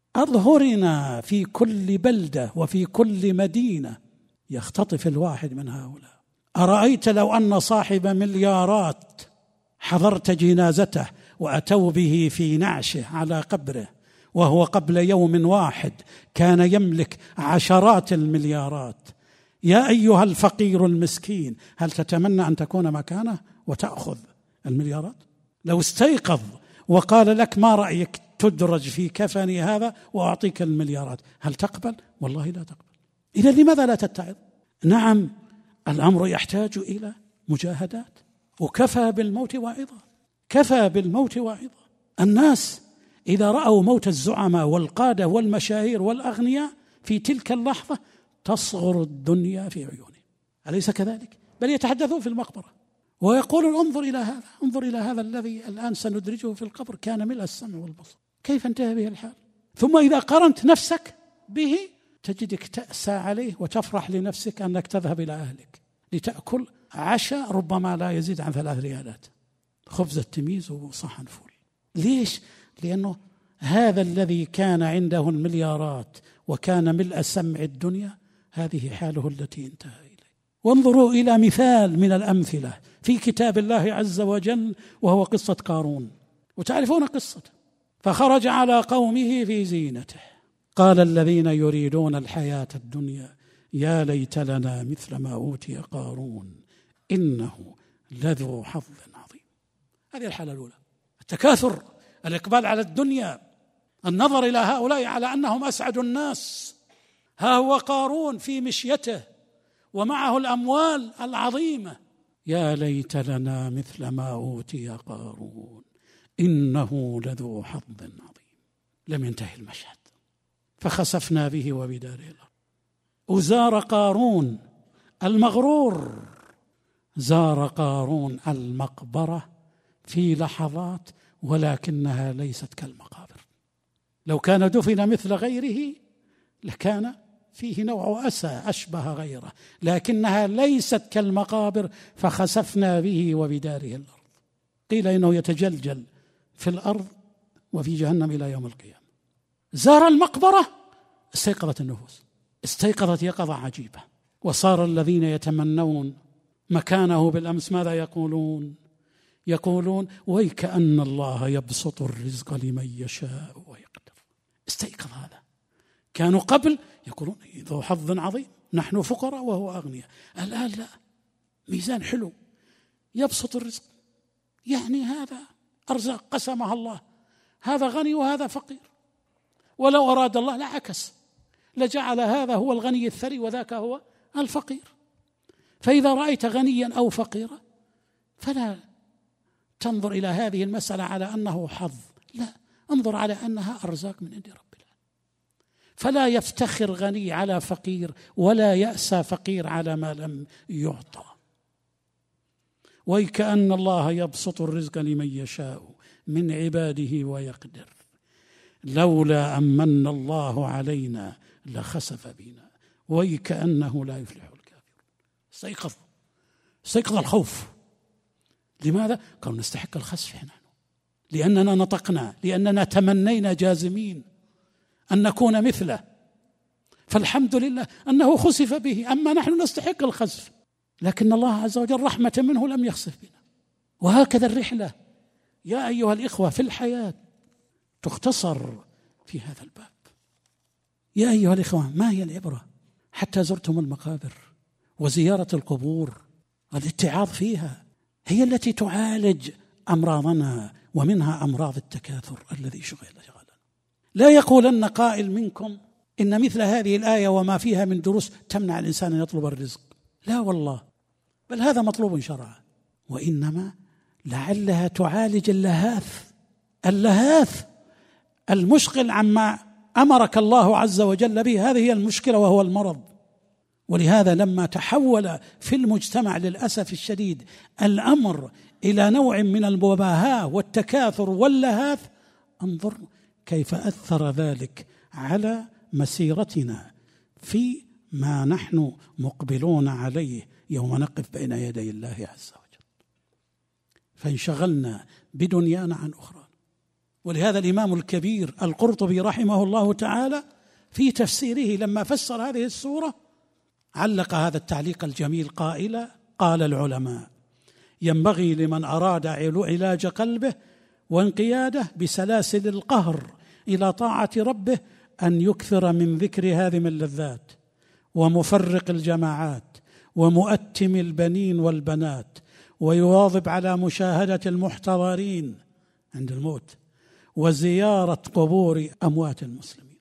أظهرنا في كل بلدة وفي كل مدينة. يختطف الواحد من هؤلاء. أرأيت لو أن صاحب مليارات حضرت جنازته وأتوا به في نعشه على قبره وهو قبل يوم واحد كان يملك عشرات المليارات، يا أيها الفقير المسكين هل تتمنى أن تكون مكانه وتأخذ المليارات؟ لو استيقظ وقال لك ما رأيك تدرج في كفني هذا وأعطيك المليارات، هل تقبل؟ والله لا تقبل. إذا لماذا لا تتعظ؟ نعم الأمر يحتاج إلى مجاهدات، وكفى بالموت واعظا، كفى بالموت واعظا. الناس إذا رأوا موت الزعماء والقادة والمشاهير والأغنياء في تلك اللحظة تصغر الدنيا في عيونهم، أليس كذلك؟ بل يتحدثون في المقبرة ويقولون انظر إلى هذا، انظر إلى هذا الذي الآن سندرجه في القبر كان ملء السمع والبصر، كيف انتهى به الحال؟ ثم إذا قارنت نفسك به تجدك تأسى عليه وتفرح لنفسك أنك تذهب إلى أهلك لتأكل عشاء ربما لا يزيد عن ثلاث ريالات، خبز التميز وصحن فول. ليش؟ لأنه هذا الذي كان عنده المليارات وكان ملء سمع الدنيا هذه حاله التي انتهى إليه. وانظروا إلى مثال من الأمثلة في كتاب الله عز وجل وهو قصة قارون، وتعرفون قصته. فخرج على قومه في زينته قال الذين يريدون الحياة الدنيا يا ليت لنا مثل ما أوتي قارون إنه لذو حظ عظيم. هذه الحالة الأولى، التكاثر، الإقبال على الدنيا، النظر إلى هؤلاء على أنهم أسعد الناس. ها هو قارون في مشيته ومعه الأموال العظيمة، يا ليت لنا مثل ما أوتي قارون إنه لذو حظ عظيم. لم ينتهي المشهد، فخسفنا به وبداره الأرض. وزار قارون المغرور، زار قارون المقبرة في لحظات ولكنها ليست كالمقابر. لو كان دفن مثل غيره لكان فيه نوع أسى أشبه غيره، لكنها ليست كالمقابر، فخسفنا به وبداره الأرض. قيل إنه يتجلجل في الأرض وفي جهنم إلى يوم القيامة. زار المقبرة، استيقظت النفوس، استيقظت يقظة عجيبة. وصار الذين يتمنون مكانه بالأمس ماذا يقولون؟ يقولون ويكأن الله يبسط الرزق لمن يشاء ويقدر. استيقظ هذا. كانوا قبل يقولون ذو حظ عظيم، نحن فقراء وهو أغنياء. الآن لا، ميزان حلو، يبسط الرزق، يعني هذا أرزاق قسمها الله، هذا غني وهذا فقير. ولو أراد الله لعكس، لجعل هذا هو الغني الثري وذاك هو الفقير. فإذا رأيت غنيا أو فقيرا فلا تنظر إلى هذه المسألة على أنه حظ، لا، انظر على أنها أرزاق من عند رب العالمين. فلا يفتخر غني على فقير ولا يأسى فقير على ما لم يعطى. ويكأن الله يبسط الرزق لمن يشاء من عباده ويقدر لولا أمن الله علينا لخسف بنا ويكأنه لا يفلح الكافرون. استيقظ استيقظ الخوف. لماذا؟ قالوا نستحق الخسف نحن، لأننا نطقنا، لأننا تمنينا جازمين أن نكون مثله، فالحمد لله أنه خسف به، أما نحن نستحق الخسف، لكن الله عز وجل رحمة منه لم يخسف بنا. وهكذا الرحلة يا أيها الإخوة في الحياة تختصر في هذا الباب. يا أيها الإخوان، ما هي العبرة؟ حتى زرتم المقابر وزيارة القبور الاتعاظ فيها هي التي تعالج أمراضنا، ومنها أمراض التكاثر الذي شغل شغلنا. لا يقولن قائل منكم إن مثل هذه الآية وما فيها من دروس تمنع الإنسان أن يطلب الرزق. لا والله، بل هذا مطلوب شرعا، وإنما لعلها تعالج اللهاث اللهاث المشغل عما أمرك الله عز وجل به. هذه هي المشكلة وهو المرض. ولهذا لما تحول في المجتمع للأسف الشديد الأمر إلى نوع من المباهاة والتكاثر واللهاث، انظر كيف أثر ذلك على مسيرتنا في ما نحن مقبلون عليه يوم نقف بين يدي الله عز وجل، فانشغلنا بدنيانا عن أخرى. ولهذا الإمام الكبير القرطبي رحمه الله تعالى في تفسيره لما فسر هذه السورة علق هذا التعليق الجميل قائلا: قال العلماء: ينبغي لمن أراد علاج قلبه وانقياده بسلاسل القهر إلى طاعة ربه أن يكثر من ذكر هادم اللذات ومفرق الجماعات ومؤتم البنين والبنات، ويواظب على مشاهدة المحتضرين عند الموت وزيارة قبور أموات المسلمين.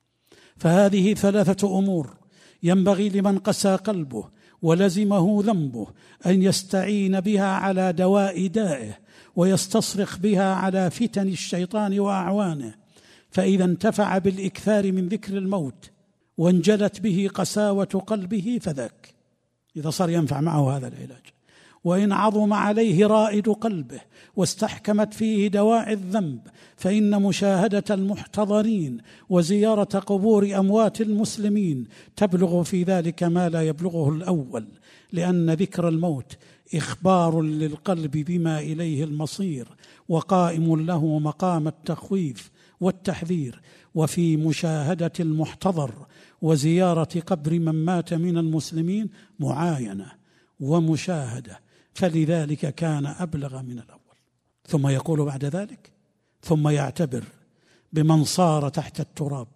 فهذه ثلاثة أمور ينبغي لمن قسى قلبه ولزمه ذنبه أن يستعين بها على دواء دائه، ويستصرخ بها على فتن الشيطان وأعوانه. فإذا انتفع بالإكثار من ذكر الموت وانجلت به قساوة قلبه فذاك، إذا صار ينفع معه هذا العلاج. وإن عظم عليه رائد قلبه واستحكمت فيه دواعي الذنب، فإن مشاهدة المحتضرين وزيارة قبور أموات المسلمين تبلغ في ذلك ما لا يبلغه الأول، لأن ذكر الموت إخبار للقلب بما إليه المصير، وقائم له مقام التخويف والتحذير. وفي مشاهدة المحتضر وزيارة قبر من مات من المسلمين معاينة ومشاهدة، فلذلك كان أبلغ من الأول. ثم يقول بعد ذلك: ثم يعتبر بمن صار تحت التراب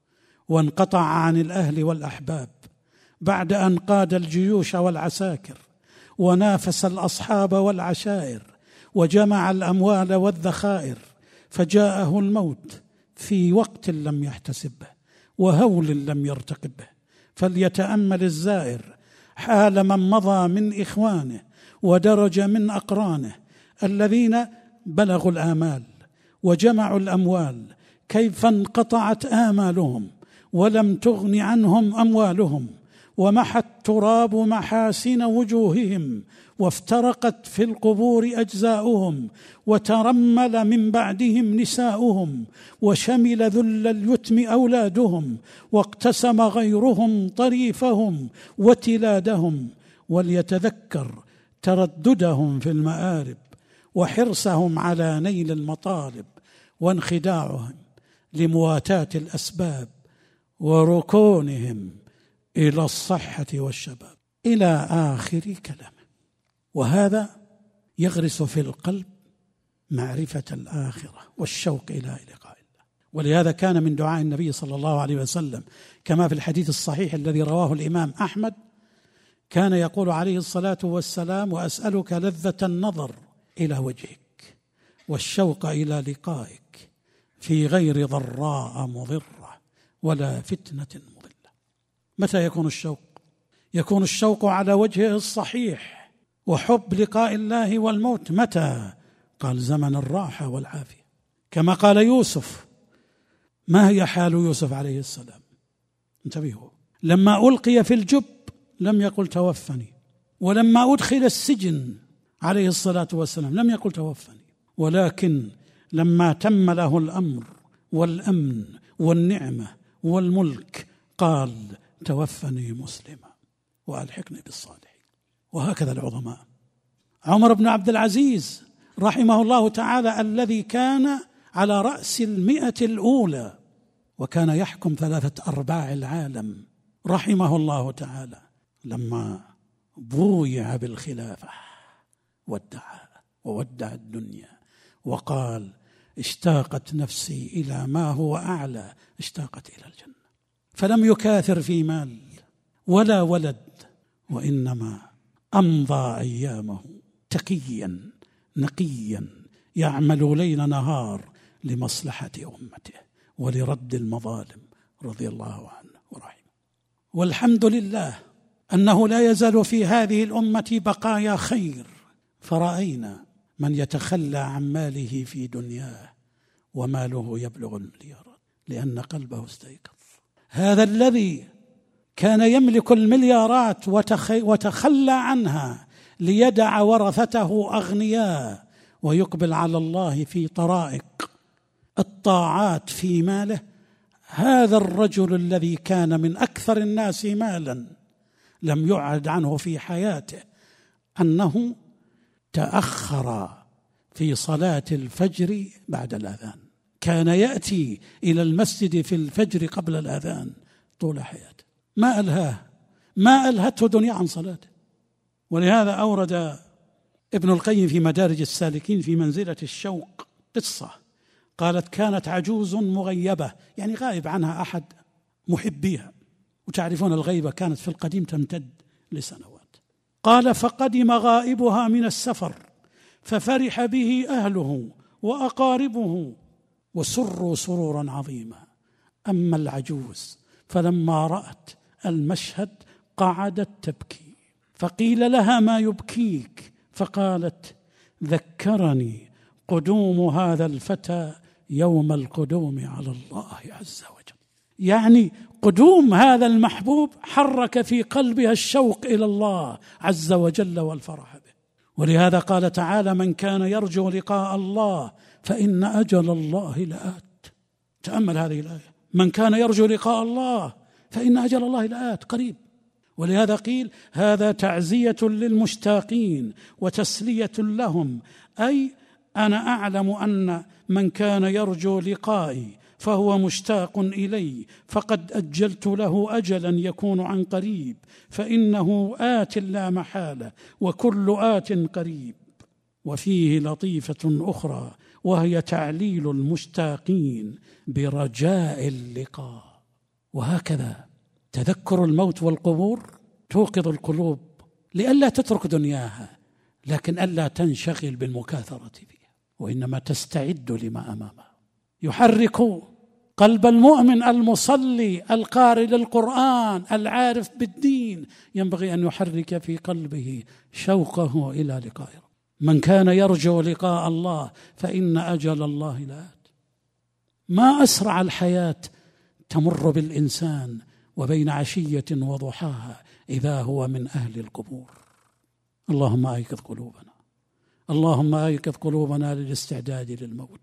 وانقطع عن الأهل والأحباب بعد أن قاد الجيوش والعساكر ونافس الأصحاب والعشائر وجمع الأموال والذخائر، فجاءه الموت في وقت لم يحتسبه وهول لم يرتقبه. فليتأمل الزائر حال من مضى من إخوانه ودرج من أقرانه الذين بلغوا الآمال وجمعوا الأموال، كيف انقطعت آمالهم ولم تغن عنهم أموالهم، ومحى التراب محاسن وجوههم، وافترقت في القبور أجزاؤهم، وترمل من بعدهم نساؤهم، وشمل ذل اليتم أولادهم، واقتسم غيرهم طريفهم وتلادهم. وليتذكر ترددهم في المآرب وحرصهم على نيل المطالب، وانخداعهم لمواتاة الأسباب، وركونهم إلى الصحة والشباب، إلى آخر كلامه. وهذا يغرس في القلب معرفة الآخرة والشوق إلى لقاء الله. ولهذا كان من دعاء النبي صلى الله عليه وسلم كما في الحديث الصحيح الذي رواه الإمام أحمد، كان يقول عليه الصلاة والسلام: وأسألك لذة النظر إلى وجهك والشوق إلى لقائك في غير ضراء مضرة ولا فتنة مضلة. متى يكون الشوق؟ يكون الشوق على وجهه الصحيح وحب لقاء الله والموت. متى؟ قال: زمن الراحة والعافية. كما قال يوسف. ما هي حال يوسف عليه السلام؟ انتبهوا، لما ألقي في الجب لم يقل توفني، ولما أدخل السجن عليه الصلاة والسلام لم يقل توفني، ولكن لما تم له الأمر والأمن والنعمة والملك قال: توفني مسلما وألحقني بالصالحين. وهكذا العظماء. عمر بن عبد العزيز رحمه الله تعالى الذي كان على رأس المئة الأولى وكان يحكم ثلاثة أرباع العالم رحمه الله تعالى، لما بويع بالخلافة ودع وودع الدنيا وقال: اشتاقت نفسي إلى ما هو أعلى، اشتاقت إلى الجنة. فلم يكاثر في مال ولا ولد، وإنما أمضى أيامه تقيا نقيا يعمل ليل نهار لمصلحة أمته ولرد المظالم رضي الله عنه ورحمه. والحمد لله أنه لا يزال في هذه الأمة بقايا خير، فرأينا من يتخلى عن ماله في دنياه وماله يبلغ المليارات لأن قلبه استيقظ. هذا الذي كان يملك المليارات وتخلى عنها ليدع ورثته أغنياء ويقبل على الله في طرائق الطاعات في ماله، هذا الرجل الذي كان من أكثر الناس مالا لم يعد عنه في حياته أنه تأخر في صلاة الفجر بعد الأذان، كان يأتي إلى المسجد في الفجر قبل الأذان طول حياته، ما ألهاه ما ألهته دنيا عن صلاته. ولهذا أورد ابن القيم في مدارج السالكين في منزلة الشوق قصة، قالت كانت عجوز مغيبة، يعني غائب عنها أحد محبيها، وتعرفون الغيبة كانت في القديم تمتد لسنوات. قال فقدم غائبها من السفر ففرح به أهله وأقاربه وسروا سرورا عظيما. أما العجوز فلما رأت المشهد قعدت تبكي، فقيل لها ما يبكيك؟ فقالت ذكرني قدوم هذا الفتى يوم القدوم على الله عز وجل، يعني قدوم هذا المحبوب حرك في قلبها الشوق إلى الله عز وجل والفرح به. ولهذا قال تعالى من كان يرجو لقاء الله فإن أجل الله لآت. تأمل هذه الآية، من كان يرجو لقاء الله فإن أجل الله لآت، قريب. ولهذا قيل هذا تعزية للمشتاقين وتسلية لهم، أي أنا أعلم أن من كان يرجو لقائي فهو مشتاق إلي، فقد أجلت له أجلا يكون عن قريب، فإنه آت لا محالة وكل آت قريب. وفيه لطيفة أخرى وهي تعليل المشتاقين برجاء اللقاء. وهكذا تذكر الموت والقبور توقظ القلوب لئلا تترك دنياها، لكن ألا تنشغل بالمكاثرة فيها، وإنما تستعد لما أمامها. يحرك قلب المؤمن المصلي القارئ للقرآن العارف بالدين، ينبغي أن يحرك في قلبه شوقه إلى لقاء ربه. من كان يرجو لقاء الله فإن أجل الله لآت. ما أسرع الحياة تمر بالإنسان وبين عشية وضحاها إذا هو من أهل القبور. اللهم أيقظ قلوبنا، اللهم أيقظ قلوبنا للاستعداد للموت.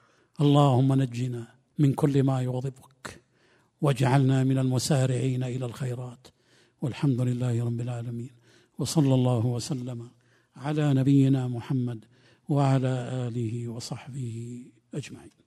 اللهم نجنا من كل ما يغضبك واجعلنا من المسارعين إلى الخيرات. والحمد لله رب العالمين، وصلى الله وسلم على نبينا محمد وعلى آله وصحبه أجمعين.